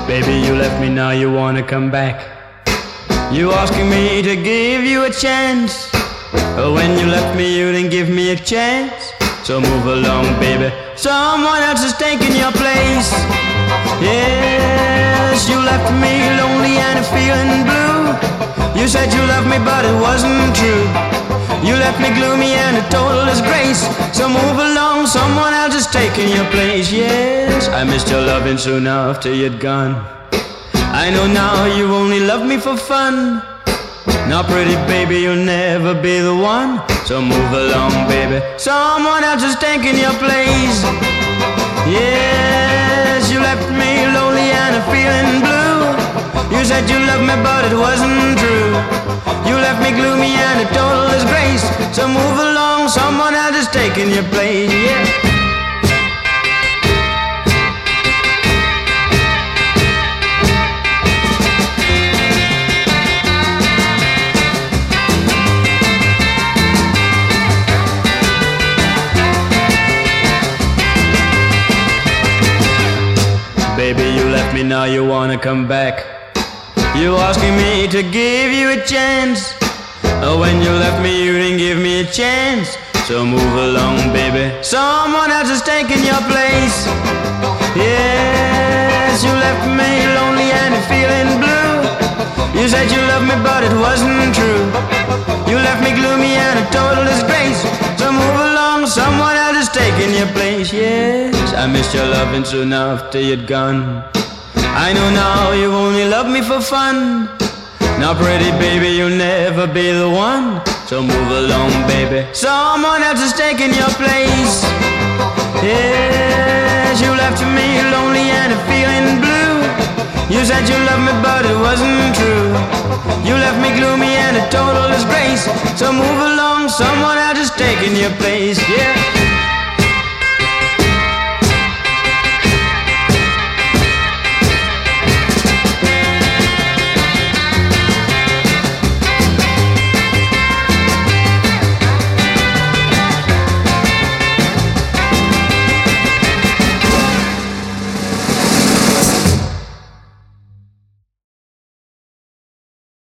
Baby, you left me, now you wanna come back. You asking me to give you a chance, but when you left me, you didn't give me a chance. So move along, baby, someone else is taking your place. Yes, you left me lonely and feeling blue. You said you loved me, but it wasn't true. You left me gloomy and a total disgrace. So move along, someone else is taking your place. Yes, I missed your loving soon after you'd gone. I know now you only love me for fun. Now pretty baby, you'll never be the one. So move along, baby, someone else is taking your place. Yes, you left me lonely and feeling blue. You said you loved me, but it wasn't true. You left me gloomy and a total disgrace. So move along, someone else is taking your place. Yeah. Baby, you left me, now you wanna come back. You asking me to give you a chance. When you left me, you didn't give me a chance. So move along, baby, someone else is taking your place. Yes, you left me lonely and feeling blue. You said you loved me, but it wasn't true. You left me gloomy and a total disgrace. So move along, someone else is taking your place. Yes, I missed your loving soon after you'd gone. I know now you only love me for fun. Now pretty baby, you'll never be the one. So move along, baby, someone else is taking your place. Yes, you left me lonely and feeling blue. You said you loved me, but it wasn't true. You left me gloomy and a total disgrace. So move along, someone else is taking your place. Yeah.